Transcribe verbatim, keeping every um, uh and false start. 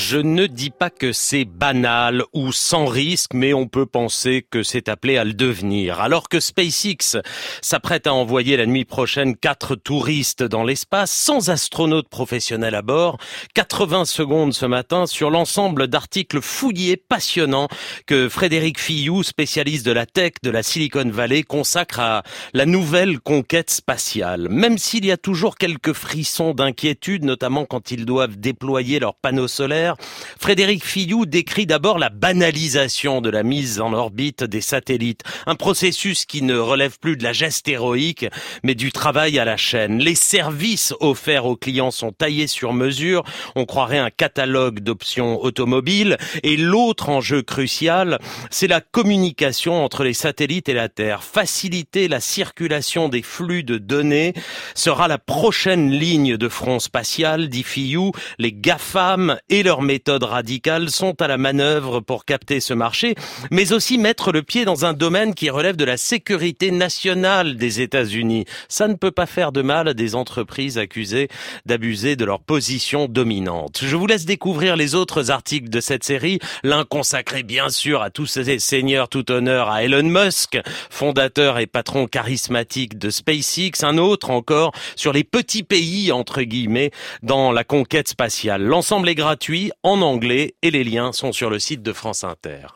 Je ne dis pas que c'est banal ou sans risque, mais on peut penser que c'est appelé à le devenir. Alors que SpaceX s'apprête à envoyer la nuit prochaine quatre touristes dans l'espace, sans astronautes professionnels à bord, quatre-vingts secondes ce matin sur l'ensemble d'articles fouillés, passionnants, que Frédéric Fillou, spécialiste de la tech de la Silicon Valley, consacre à la nouvelle conquête spatiale. Même s'il y a toujours quelques frissons d'inquiétude, notamment quand ils doivent déployer leurs panneaux solaires, Frédéric Fillou décrit d'abord la banalisation de la mise en orbite des satellites. Un processus qui ne relève plus de la geste héroïque, mais du travail à la chaîne. Les services offerts aux clients sont taillés sur mesure. On croirait un catalogue d'options automobiles. Et l'autre enjeu crucial, c'est la communication entre les satellites et la Terre. Faciliter la circulation des flux de données sera la prochaine ligne de front spatial, dit Fillou. Les GAFAM et leurs méthodes radicales sont à la manœuvre pour capter ce marché, mais aussi mettre le pied dans un domaine qui relève de la sécurité nationale des États-Unis. Ça ne peut pas faire de mal à des entreprises accusées d'abuser de leur position dominante. Je vous laisse découvrir les autres articles de cette série, l'un consacré bien sûr à tous ces seigneurs tout honneur à Elon Musk, fondateur et patron charismatique de SpaceX, un autre encore sur les petits pays entre guillemets dans la conquête spatiale. L'ensemble est gratuit en anglais et les liens sont sur le site de France Inter.